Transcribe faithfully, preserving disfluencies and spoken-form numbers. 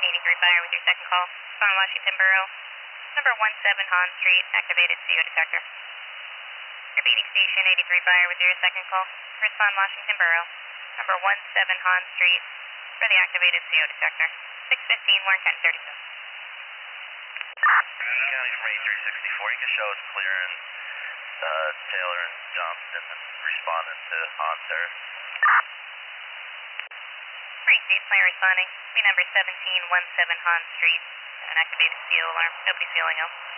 eighty-three Fire with your second call. Spawn Washington Borough. Number one seven Han Street, activated C O detector. Repeating station eighty-three Fire with your second call. Respond Washington Borough. Number one seven Han Street for the activated C O detector. six fifteen Warren County thirty-seven. County from eighty-three sixty-four, you can show us clearing uh, Taylor and Johnston and responding to Han, sir. Green State Player responding. Be number seventeen one seven Han Street. An activated C O alarm. Nobody's feeling ill.